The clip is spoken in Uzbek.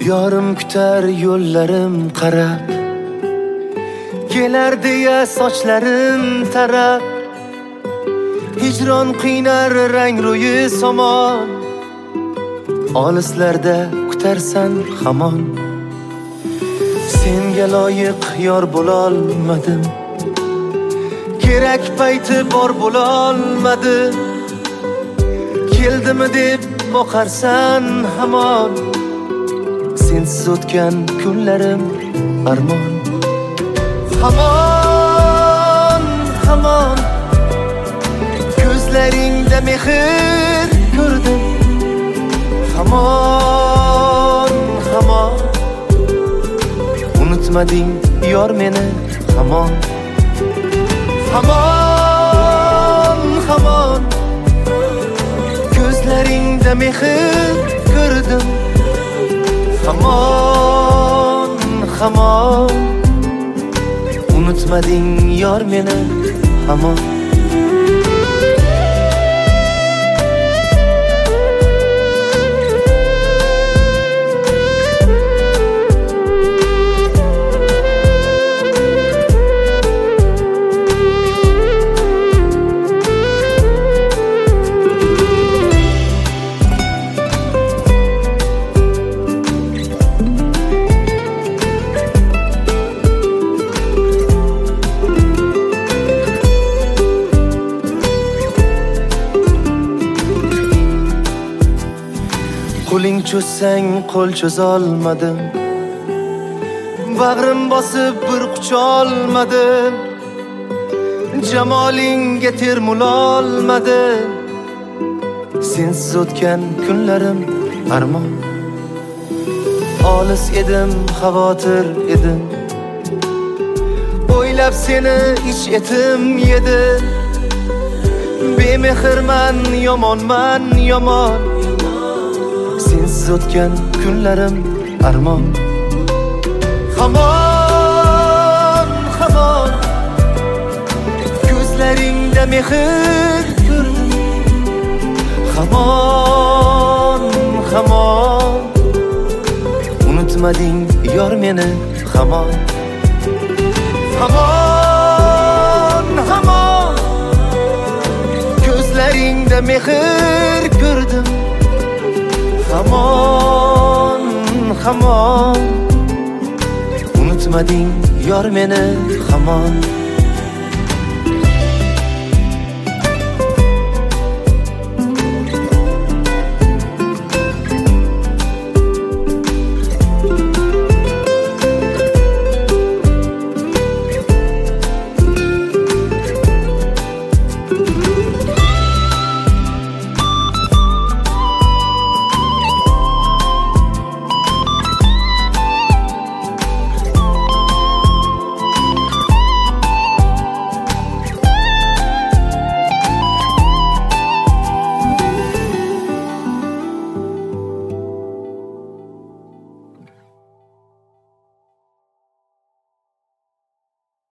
Yorim kutar yo'llarim qarab, kelar deya sochlarim tarab. Hijron qiynar rang ro'yi somon, olislarda kutarsan hamon. Senga loyiq yor bo'lolmadim, kerak payti bor bo'lolmadim. Keldimi deb boqarsan hamon, sensiz o'tgan kunlarim armon. Hamon, hamon, ko'zlaringda mehr ko'rdim. Hamon, hamon, unutmading yor meni hamon. Hamon, hamon, ko'zlaringda mehr ko'rdim. Hamon, hamon, unutmading yor meni hamon. Qo'ling cho'zsang qo'l cho'zolmadim, bag'rim bosib bir qucholmadim. Jamolingga termulolmadim, sensiz o'tgan kunlarim armon. Olis edim, xavotir edim, o'ylab seni ich etim yedi. Bemehrman, yomonman, yomon, sensiz o'tgan kunlarim armon. Hamon, hamon, ko'zlaringda mehr ko'rdim. Hamon, hamon, unutmading yor meni hamon. Hamon, hamon, ko'zlaringda mehr ko'rdim. Hamon, hamon, unutmading yor meni hamon.